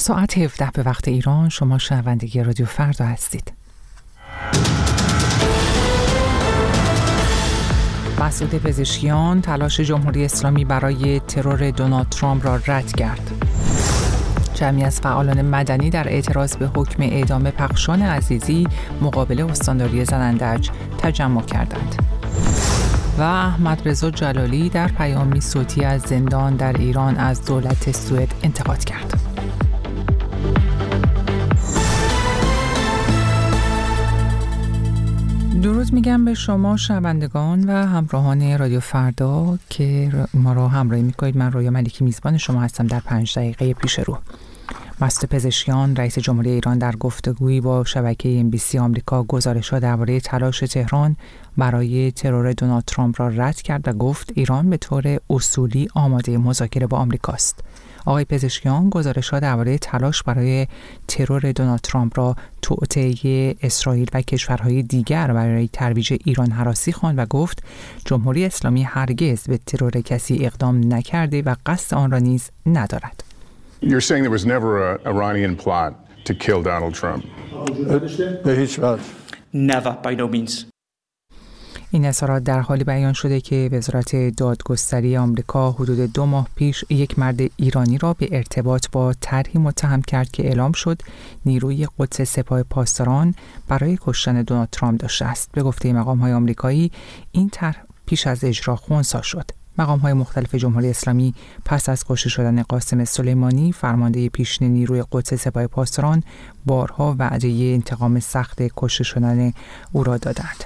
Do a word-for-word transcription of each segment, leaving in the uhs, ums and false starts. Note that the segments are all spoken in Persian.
ساعت هفده به وقت ایران. شما شنونده رادیو فردا هستید. مسعود پزشکیان تلاش جمهوری اسلامی برای ترور دونالد ترامپ را رد کرد. جمعی از فعالان مدنی در اعتراض به حکم اعدام پخشان عزیزی مقابل استانداری زنندج تجمع کردند. و احمد رضا جلالی در پیامی صوتی از زندان در ایران از دولت سوئد انتقاد کرد. درود میگم به شما شنوندگان و همراهان رادیو فردا که ما را همراهی میکنید. من رویا ملیکی میزبان شما هستم در پنج دقیقه پیش رو. مسعود پزشکیان رئیس جمهوری ایران در گفتگویی با شبکه ام بی سی آمریکا گزارش‌ها درباره تلاش تهران برای ترور دونالد ترامپ را رد کرد و گفت ایران به طور اصولی آماده مذاکره با آمریکاست. آقای پزشکیان گزارش‌ها درباره تلاش برای ترور دونالد ترامپ را توطئه اسرائیل و کشورهای دیگر برای ترویج ایران هراسی خواند و گفت جمهوری اسلامی هرگز به ترور کسی اقدام نکرده و قصد آن را نیز ندارد. You're saying there was never an Iranian plot to kill Donald Trump. به هیچ وجه. Never, by no means. این اظهارات در حالی بیان شده که وزارت دادگستری آمریکا حدود دو ماه پیش یک مرد ایرانی را به ارتباط با طرحی متهم کرد که اعلام شد نیروی قدس سپاه پاسداران برای کشتن دونالد ترامپ داشته است. به گفته مقام‌های آمریکایی این طرح پیش از اجرا خنثی شد. مقام‌های مختلف جمهوری اسلامی پس از کشته شدن قاسم سلیمانی فرمانده پیشین نیروی قدس سپاه پاسداران بارها وعده انتقام سخت کشته شدن او را دادند.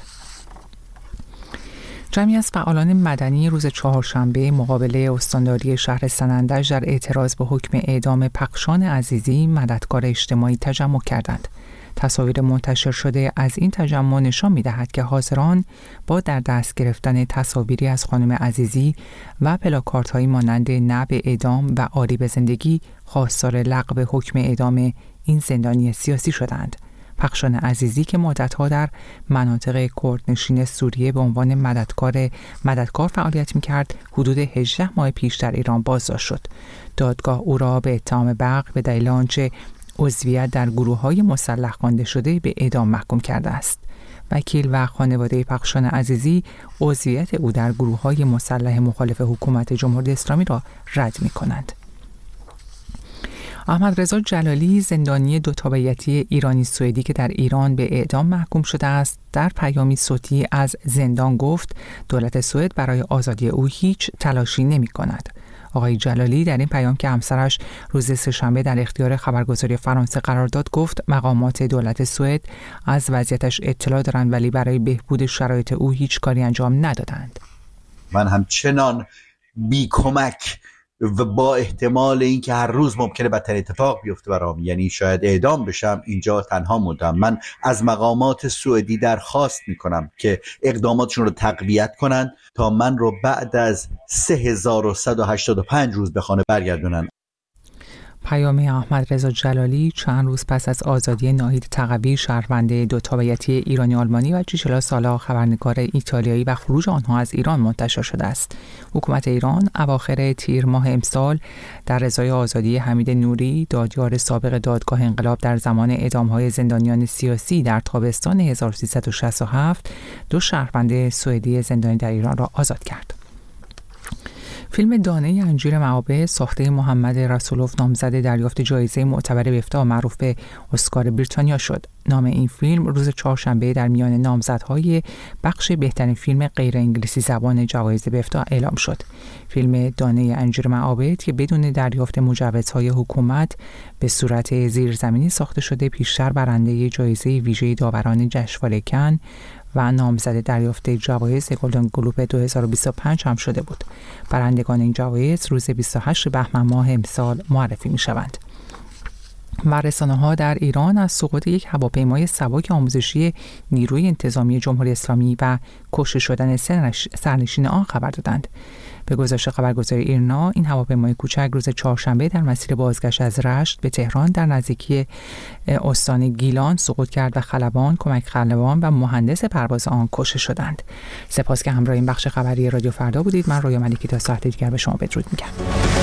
جمعی از فعالان مدنی روز چهارشنبه مقابل استانداری شهر سنندج در اعتراض به حکم اعدام پخشان عزیزی مددکار اجتماعی تجمع کردند. تصاویر منتشر شده از این تجمع نشان می‌دهد که حاضران با در دست گرفتن تصاویری از خانم عزیزی و پلاکاردهایی مانند نه به اعدام و آری به زندگی خواستار لغو حکم اعدام این زندانی سیاسی شدند. پخشان عزیزی که مدت‌ها در مناطق کردنشین سوریه به عنوان مددکار مددکار فعالیت می‌کرد، حدود هجده ماه پیش در ایران بازداشت شد. دادگاه او را به اتهام بغض به دلیل آنچه عضویت در گروه‌های مسلح خوانده شده به اعدام محکوم کرده است. وکیل و خانواده پخشان عزیزی عضویت او در گروه‌های مسلح مخالف حکومت جمهوری اسلامی را رد می‌کنند. احمد رضا جلالی زندانی دو تابعیتی ایرانی سوئدی که در ایران به اعدام محکوم شده است در پیامی صوتی از زندان گفت دولت سوئد برای آزادی او هیچ تلاشی نمی‌کند. آقای جلالی در این پیام که همسرش روز سه‌شنبه در اختیار خبرگزاری فرانسه قرار داد گفت مقامات دولت سوئد از وضعیتش اطلاع دارند ولی برای بهبود شرایط او هیچ کاری انجام ندادند. من همچنان بی کمک و با احتمال اینکه هر روز ممکنه بدترین اتفاق بیفته برام، یعنی شاید اعدام بشم، اینجا تنها موندم. من از مقامات سوئدی درخواست میکنم که اقداماتشون رو تقویت کنن تا من رو بعد از سه هزار و صد و هشتاد و پنج روز به خانه برگردونن. پیام احمد رضا جلالی چند روز پس از آزادی ناهید تقوی شهروند دو تابعیتی ایرانی آلمانی و چهل ساله خبرنگار ایتالیایی و خروج آنها از ایران منتشر شده است. حکومت ایران اواخر تیر ماه امسال در ازای آزادی حمید نوری دادیار سابق دادگاه انقلاب در زمان اعدام‌های زندانیان سیاسی در تابستان هزار و سیصد و شصت و هفت دو شهروند سوئدی زندانی در ایران را آزاد کرد. فیلم دانه انجیر معابه ساخته محمد رسولوف نامزد دریافت جایزه معتبر بفتا معروف به اسکار بریتانیا شد. نام این فیلم روز چهارشنبه در میان نامزدهای بخش بهترین فیلم غیر انگلیسی زبان جوایز بفتا اعلام شد. فیلم دانه انجیر معابد که بدون دریافت مجوزهای حکومت به صورت زیرزمینی ساخته شده پیشتر برنده جایزه ویژه داوران جشنواره کن و نامزد دریافت جوایز گلدن گلوب دو هزار و بیست و پنج هم شده بود. برندگان این جوایز روز بیست و هشت بهمن ماه امسال معرفی می شوند. و رسانه‌ها در ایران از سقوط یک هواپیمای سبک آموزشی نیروی انتظامی جمهوری اسلامی و کشته شدن سرنشین آن خبر دادند. به گزارش خبرگزاری ایرنا این هواپیمای کوچک روز چهارشنبه در مسیر بازگشت از رشت به تهران در نزدیکی استان گیلان سقوط کرد و خلبان، کمک خلبان و مهندس پرواز آن کشته شدند. سپاس که همراه این بخش خبری رادیو فردا بودید. من رویا ملیکی تا ساعت دیگر به شما بدرود میگم.